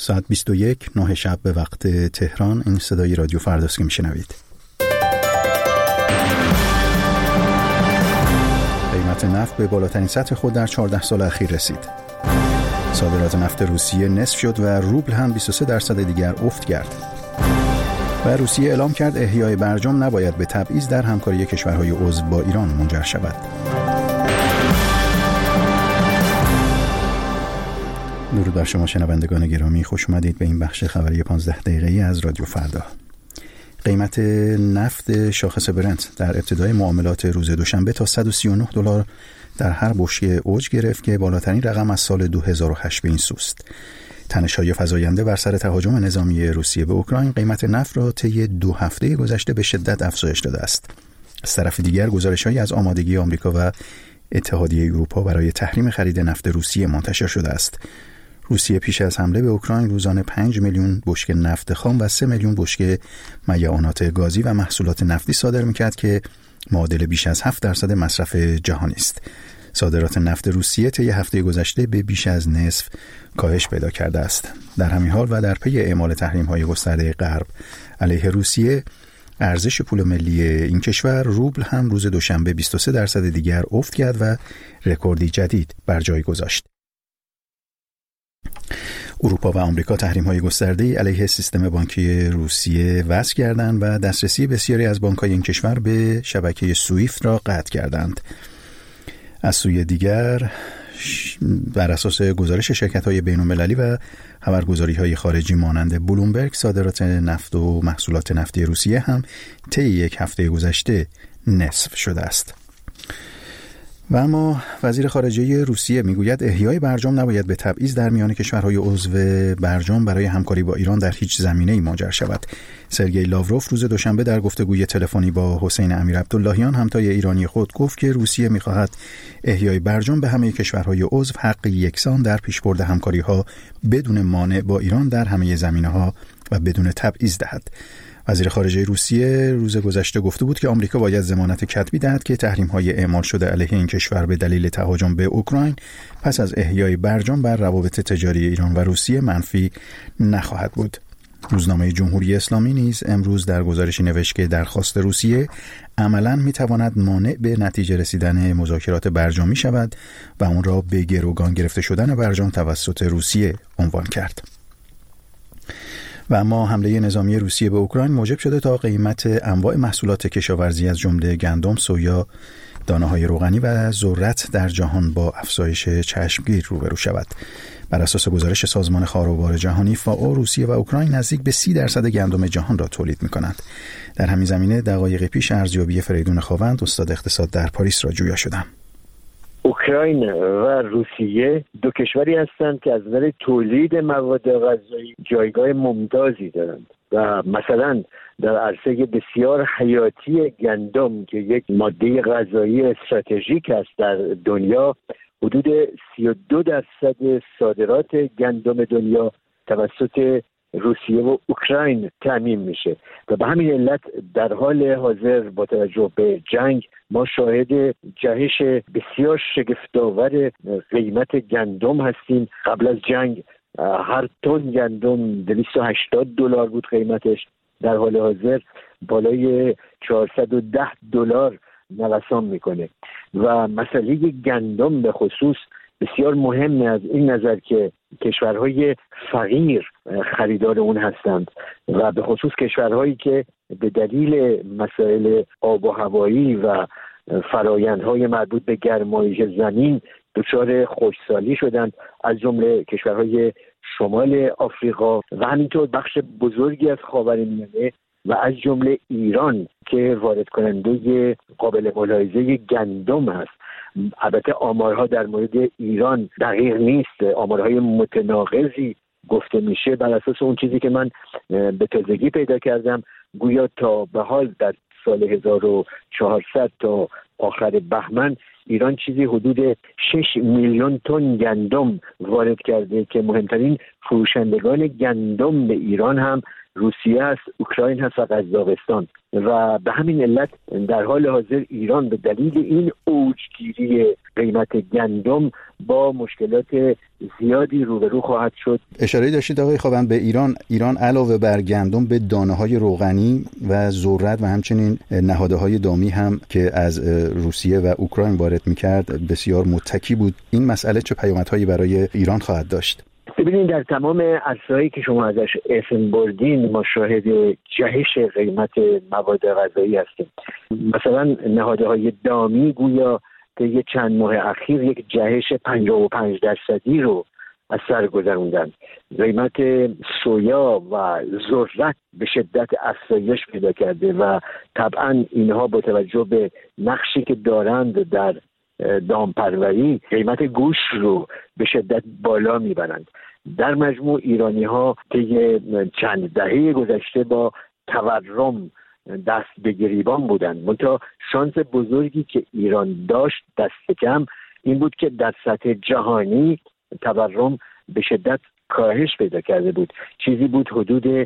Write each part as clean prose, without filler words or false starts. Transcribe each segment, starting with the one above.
ساعت 21 9 شب به وقت تهران. این صدای رادیو فرداست که میشنوید. قیمت نفت به بالاترین سطح خود در 14 سال اخیر رسید. صادرات نفت روسیه نصف شد و روبل هم 23% دیگر افت کرد. و روسیه اعلام کرد احیای برجام نباید به تبعیض در همکاری کشورهای عضو با ایران منجر شود. درود بر شما شنوندگان گرامی، خوش اومدید به این بخش خبری 15 دقیقه‌ای از رادیو فردا. قیمت نفت شاخص برنت در ابتدای معاملات روز دوشنبه تا $139 در هر بشکه اوج گرفت که بالاترین رقم از سال 2008 به این سوست. تنش‌های فزاینده بر سر تهاجم نظامی روسیه به اوکراین قیمت نفت را طی 2 هفته گذشته به شدت افزایش داده است. از طرف دیگر گزارش‌هایی از آمادگی آمریکا و اتحادیه اروپا برای تحریم خرید نفت روسیه منتشر شده است. روسیه پیش از حمله به اوکراین روزانه 5 میلیون بشکه نفت خام و 3 میلیون بشکه میعانات گازی و محصولات نفتی صادر می‌کرد که معادل بیش از 7% مصرف جهانی است. صادرات نفت روسیه طی هفته گذشته به بیش از نصف کاهش پیدا کرده است. در همین حال و در پی اعمال تحریم‌های گسترده غرب علیه روسیه، ارزش پول ملی این کشور روبل هم روز دوشنبه 23% دیگر افت کرد و رکوردی جدید بر جای گذاشت. اروپا و آمریکا تحریم‌های گسترده‌ای علیه سیستم بانکی روسیه وضع کردند و دسترسی بسیاری از بانک‌های این کشور به شبکه سویفت را قطع کردند. از سوی دیگر بر اساس گزارش شرکت‌های بین‌المللی و خبرگزاری‌های خارجی مانند بلومبرگ، صادرات نفت و محصولات نفتی روسیه هم طی یک هفته گذشته نصف شده است. و اما وزیر خارجه روسیه میگوید احیای برجام نباید به تبعیض در میان کشورهای عضو برجام برای همکاری با ایران در هیچ زمینه‌ای منجر شود. سرگئی لاوروف روز دوشنبه در گفتگوی تلفنی با حسین امیرعبداللهیان همتای ایرانی خود گفت که روسیه می‌خواهد احیای برجام به همه کشورهای عضو حق یکسان در پیشبرد همکاری‌ها بدون مانع با ایران در همه زمینه‌ها و بدون تبعیض دهد. وزیر خارجه روسیه روز گذشته گفته بود که آمریکا باید ضمانت کتبی دهد که تحریم‌های اعمال شده علیه این کشور به دلیل تهاجم به اوکراین پس از احیای برجام بر روابط تجاری ایران و روسیه منفی نخواهد بود. روزنامه جمهوری اسلامی نیز امروز در گزارشی نوشت که درخواست روسیه عملاً می‌تواند مانع به نتیجه رسیدن مذاکرات برجامی شود و اون را به گروگان گرفته شدن برجام توسط روسیه عنوان کرد. و اما حمله نظامی روسیه به اوکراین موجب شده تا قیمت انواع محصولات کشاورزی از جمله گندم، سویا، دانه‌های روغنی و ذرت در جهان با افزایش چشمگیر روبرو شود. بر اساس گزارش سازمان خاروبار جهانی فائو، روسیه و اوکراین نزدیک به 30% گندم جهان را تولید می‌کنند. در همین زمینه دقایق پیش ارزیابی فریدون خاوند، استاد اقتصاد در پاریس را جویا شدم. اوکراین و روسیه دو کشوری هستند که از نظر تولید مواد غذایی جایگاه ممتازی دارند و مثلا در عرصه بسیار حیاتی گندم که یک ماده غذایی استراتژیک است در دنیا، حدود 32% صادرات گندم دنیا توسط روسیه و اوکراین تامین میشه و به همین علت در حال حاضر با توجه به جنگ ما شاهد جهش بسیار شگفت‌آور قیمت گندم هستیم. قبل از جنگ هر تن گندم $280 بود قیمتش، در حال حاضر بالای $410 نوسان میکنه و مسئله گندم به خصوص بسیار مهمه از این نظر که کشورهای فقیر خریدار اون هستند و به خصوص کشورهایی که به دلیل مسائل آب و هوایی و فرایندهای مربوط به گرمایش زمین دچار خشکسالی شدند، از جمله کشورهای شمال آفریقا و همینطور بخش بزرگی از خاورمیانه و از جمله ایران که وارد کننده قابل ملاحظه گندم است. البته آمارها در مورد ایران دقیق نیست، آمارهای متناقضی گفته میشه. بر اساس اون چیزی که من به تازگی پیدا کردم، گویا تا به حال در سال 1400 تا آخر بهمن ایران چیزی حدود 6 میلیون تن گندم وارد کرده که مهمترین فروشندگان گندم به ایران هم روسیه است، اوکراین هست و قزاقستان و به همین علت در حال حاضر ایران به دلیل این اوجگیری قیمت گندم با مشکلات زیادی روبرو خواهد شد. اشاره داشتید آقای خاوند به ایران علاوه بر گندم به دانه‌های روغنی و ذرت و همچنین نهادهای دامی هم که از روسیه و اوکراین وارد می‌کرد بسیار متکی بود. این مسئله چه پیامدهایی برای ایران خواهد داشت؟ ببینید در تمام عرصه‌هایی که شما ازش اسم بردین ما شاهد جهش قیمت مواد غذایی هستیم. مثلا نهادهای دامی گویا طی چند ماه اخیر یک جهش 55% رو از سر گذروندن. قیمت سویا و ذرت به شدت افزایش پیدا کرده و طبعا اینها با توجه به نقشی که دارند در دامپروری قیمت گوشت رو به شدت بالا میبرند. در مجموع ایرانی ها طی چند دهه گذشته با تورم دست به گریبان بودند. منتها شانس بزرگی که ایران داشت دست کم این بود که در سطح جهانی تورم به شدت کاهش پیدا کرده بود، چیزی بود حدود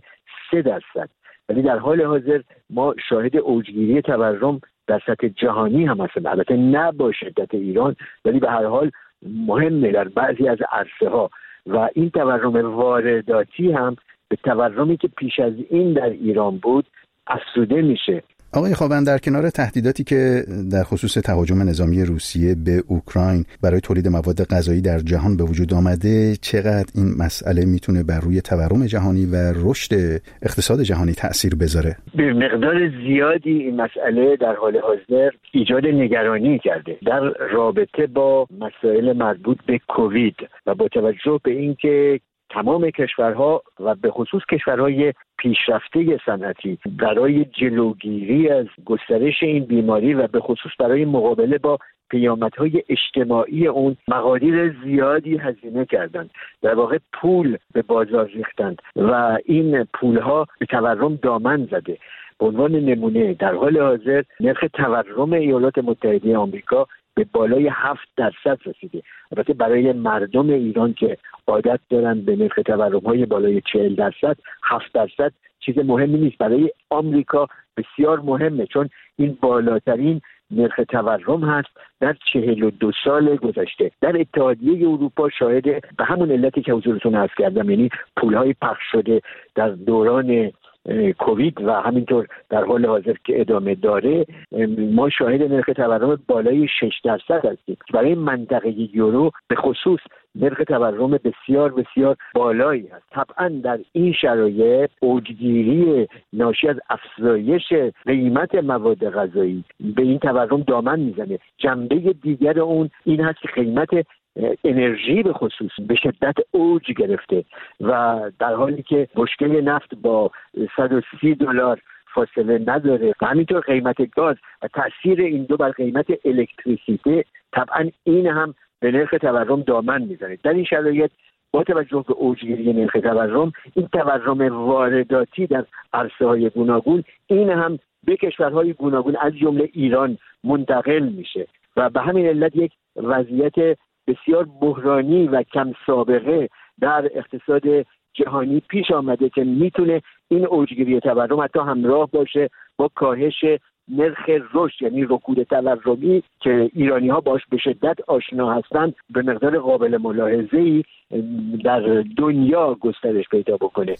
3%. ولی در حال حاضر ما شاهد اوجگیری تورم در سطح جهانی هم هستیم، البته نه با شدت ایران ولی به هر حال مهمه در بعضی از عرصه ها و این تورم وارداتی هم به تورمی که پیش از این در ایران بود افزوده میشه. آقای خاوند، در کنار تهدیداتی که در خصوص تهاجم نظامی روسیه به اوکراین برای تولید مواد غذایی در جهان به وجود آمده، چقدر این مسئله میتونه بر روی تورم جهانی و رشد اقتصاد جهانی تأثیر بذاره؟ به مقدار زیادی این مسئله در حال حاضر ایجاد نگرانی کرده در رابطه با مسائل مربوط به کووید و با توجه به اینکه تمام کشورها و به خصوص کشورهای پیشرفته صنعتی برای جلوگیری از گسترش این بیماری و به خصوص برای مقابله با پیامدهای اجتماعی اون مقادیر زیادی هزینه کردند، در واقع پول به بازار ریختند و این پولها به تورم دامن زده. به عنوان نمونه در حال حاضر نرخ تورم ایالات متحده آمریکا به بالای 7% رسیده. البته برای مردم ایران که عادت دارن به نرخ تورم‌های بالای 40% 7% چیز مهمی نیست. برای آمریکا بسیار مهمه، چون این بالاترین نرخ تورم هست در 42 سال گذشته. در اتحادیه اروپا شاهد به همون علتی که حضورتون عرض کردم، یعنی پول‌های پخش شده در دوران کووید و همینطور در حال حاضر که ادامه داره، ما شاهد نرخ تورم بالای 6% هستیم. برای منطقه یورو به خصوص نرخ تورم بسیار بسیار بالایی هست. طبعا در این شرایط اوجگیری ناشی از افزایش قیمت مواد غذایی به این تورم دامن میزنه. جنبه دیگر اون این هست که قیمت انرژی به خصوص به شدت اوج گرفته و در حالی که بشکه نفت با $130 فاصله نداره و همینطور قیمت گاز و تأثیر این دو بر قیمت الکتریسیته، طبعا این هم به نرخ تورم دامن میزنه. در این شرایط با توجه به اوجگیری نرخ تورم، این تورم وارداتی در عرصه‌های گوناگون این هم به کشورهای گوناگون از جمله ایران منتقل میشه و به همین علت یک وضعیت بسیار بحرانی و کم سابقه در اقتصاد جهانی پیش آمده که میتونه این اوجگیری تورم حتی همراه باشه با کاهش نرخ رشد، یعنی رکود تورمی که ایرانی ها باش به شدت آشنا هستند، به مقدار قابل ملاحظه‌ای در دنیا گسترش پیدا بکنه.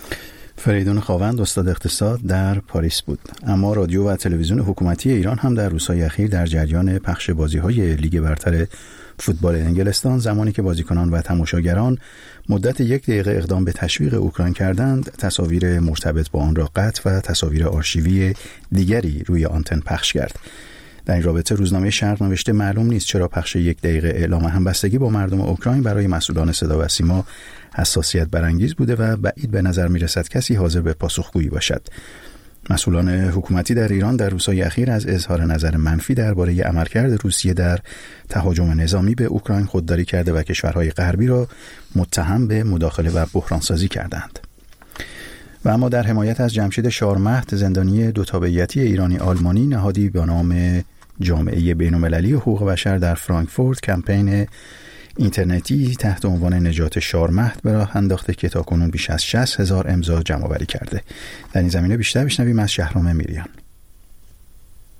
فریدون خاوند استاد اقتصاد در پاریس بود. اما رادیو و تلویزیون حکومتی ایران هم در روزهای اخیر در جریان پخش بازی‌های لیگ برتر فوتبال انگلستان، زمانی که بازیکنان و تماشاگران مدت 1 دقیقه اقدام به تشویق اوکراین کردند، تصاویر مرتبط با آن را قطع و تصاویر آرشیوی دیگری روی آنتن پخش کرد. در این رابطه روزنامه شرق نوشته معلوم نیست چرا پخش 1 دقیقه اعلام همبستگی با مردم اوکراین برای مسئولان صدا و سیما حساسیت برانگیز بوده و بعید به نظر می‌رسد کسی حاضر به پاسخگویی باشد. مسئولان حکومتی در ایران در روزهای اخیر از اظهار نظر منفی درباره عملکرد روسیه در تهاجم نظامی به اوکراین خودداری کرده و کشورهای غربی را متهم به مداخله و بحرانسازی کردند. و اما در حمایت از جمشید شارمهد، زندانی دوتابعیتی ایرانی آلمانی، نهادی به نام جامعه بین‌المللی حقوق بشر در فرانکفورت کمپین اینترنتی تحت عنوان نجات شارمهد به راه انداخته که تاکنون بیش از 60,000 امضا جمع‌آوری کرده. در این زمینه بیشتر بشنویم از شهرام میریان.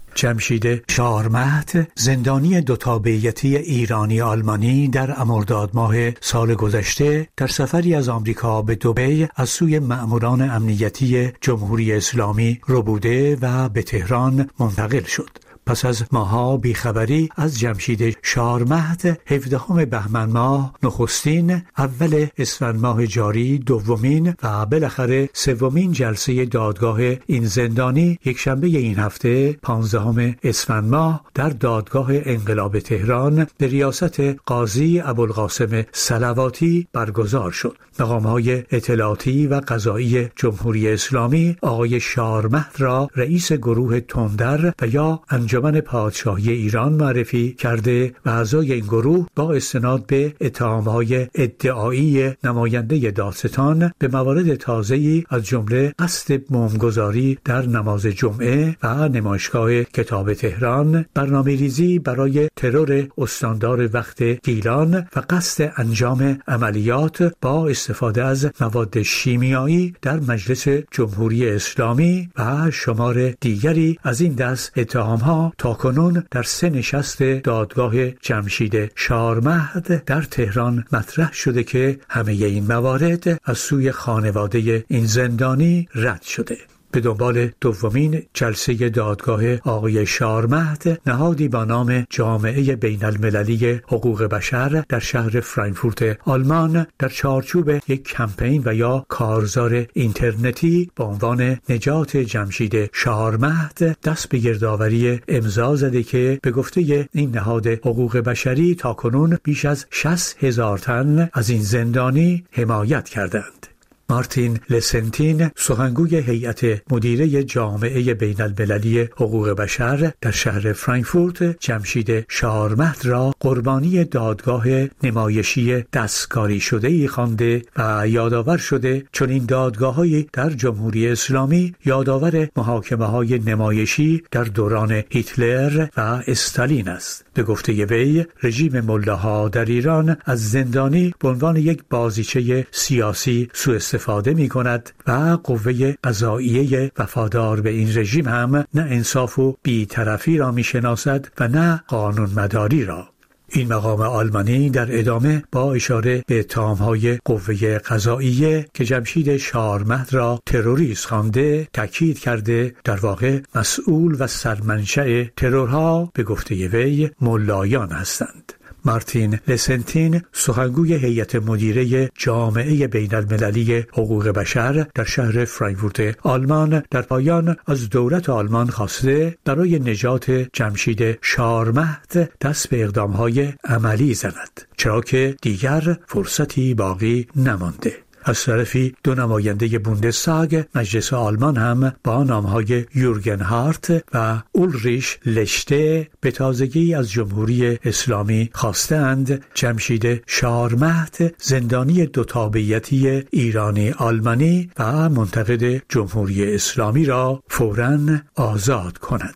جمشید شارمهد، زندانی دو تابعیتی ایرانی آلمانی، در مرداد ماه سال گذشته در سفری از آمریکا به دبی از سوی مأموران امنیتی جمهوری اسلامی ربوده و به تهران منتقل شد. پس از ماها بیخبری از جمشید شارمهد، 17 بهمن ماه نخستین، اول اسفند ماه جاری دومین و بالاخره سومین جلسه دادگاه این زندانی یکشنبه این هفته 15 اسفند ماه در دادگاه انقلاب تهران به ریاست قاضی ابوالقاسم صلواتی برگزار شد. مقام‌های اطلاعاتی و قضایی جمهوری اسلامی آقای شارمهد را رئیس گروه تندر و یا انجمن پادشاهی ایران معرفی کرده و اعضای این گروه با استناد به اتهام‌های ادعایی نماینده دادستان به موارد تازه‌ای از جمله قصد مومگذاری در نماز جمعه و نمایشگاه کتاب تهران، برنامه‌ریزی برای ترور استاندار وقت گیلان و قصد انجام عملیات با استفاده از مواد شیمیایی در مجلس جمهوری اسلامی و شمار دیگری از این دست اتهام‌ها تاکنون در 3 نشست دادگاه جمشید شارمهد در تهران مطرح شده که همه این موارد از سوی خانواده این زندانی رد شده. به دنبال دومین جلسه دادگاه آقای شارمهد، نهادی با نام جامعه بین المللی حقوق بشر در شهر فرانکفورت آلمان در چارچوب یک کمپین و یا کارزار اینترنتی با عنوان نجات جمشید شارمهد دست به گردآوری امضا زده که به گفته این نهاد حقوق بشری تاکنون بیش از 60,000 تن از این زندانی حمایت کردند. مارتین لسنتین، سخنگوی هیئت مدیره جامعه بین المللی حقوق بشر در شهر فرانکفورت، جمشید شارمهد را قربانی دادگاه نمایشی دستکاری شده‌ای خوانده و یادآور شده چون این دادگاه‌هایی در جمهوری اسلامی یادآور محاکمه‌های نمایشی در دوران هیتلر و استالین است. به گفته وی، رژیم ملاها در ایران از زندانی به عنوان یک بازیچه سیاسی سوء استفاده می کند و قوه قضاییه وفادار به این رژیم هم نه انصاف و بی‌طرفی را می شناسد و نه قانون مداری را. این مقام آلمانی در ادامه با اشاره به اتهام‌های قوه قضاییه که جمشید شارمهد را تروریست خوانده تاکید کرده در واقع مسئول و سرمنشأ ترورها به گفته وی ملایان هستند. مارتین لسنتین، سخنگوی هیئت مدیره جامعه بین المللی حقوق بشر در شهر فرانکفورت آلمان، در پایان از دولت آلمان خواسته برای نجات جمشید شارمهد دست به اقدام‌های عملی زند، چرا که دیگر فرصتی باقی نمانده. از طرفی 2 نماینده بوندستاگ مجلس آلمان هم با نامهای یورگن هارت و اولریش لشته به تازگی از جمهوری اسلامی خواستند جمشید شارمهد، زندانی 2 تابعیتی ایرانی آلمانی و منتقد جمهوری اسلامی را فوراً آزاد کند.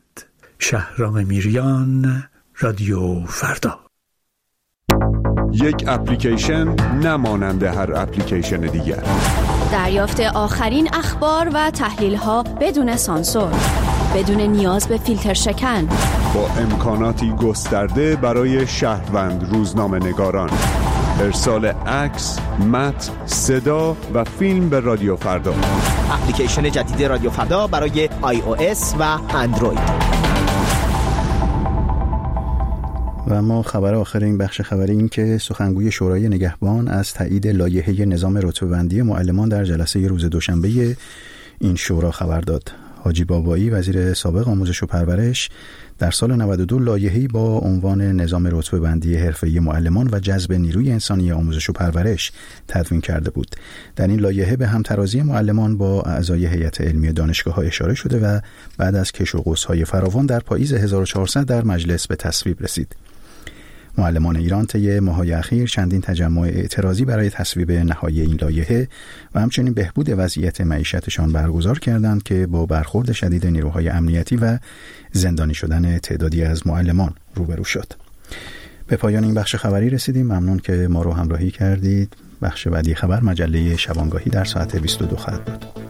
شهرام میریان، رادیو فردا. یک اپلیکیشن نمانند هر اپلیکیشن دیگر. دریافت آخرین اخبار و تحلیل‌ها بدون سانسور، بدون نیاز به فیلتر شکن، با امکاناتی گسترده برای شهروند روزنامه‌نگاران. ارسال عکس، متن، صدا و فیلم به رادیو فردا. اپلیکیشن جدید رادیو فردا برای iOS و اندروید. و ما خبر آخر این بخش خبری این که سخنگوی شورای نگهبان از تایید لایحه نظام رتبه‌بندی معلمان در جلسه روز دوشنبه این شورا خبر داد. حاجی بابایی، وزیر سابق آموزش و پرورش، در سال 92 لایحه‌ای با عنوان نظام رتبه‌بندی حرفه‌ای معلمان و جذب نیروی انسانی آموزش و پرورش تدوین کرده بود. در این لایحه به همترازی معلمان با اعضای هیئت علمی دانشگاه‌ها اشاره شده و بعد از کش و قوس‌های فراوان در پاییز 1400 در مجلس به تصویب رسید. معلمان ایران طی ماه‌های اخیر چندین تجمع اعتراضی برای تصویب نهایی این لایحه و همچنین بهبود وضعیت معیشتشان برگزار کردند که با برخورد شدید نیروهای امنیتی و زندانی شدن تعدادی از معلمان روبرو شد. به پایان این بخش خبری رسیدیم. ممنون که ما رو همراهی کردید. بخش بعدی خبر مجله شبانگاهی در ساعت 22 خواهد بود.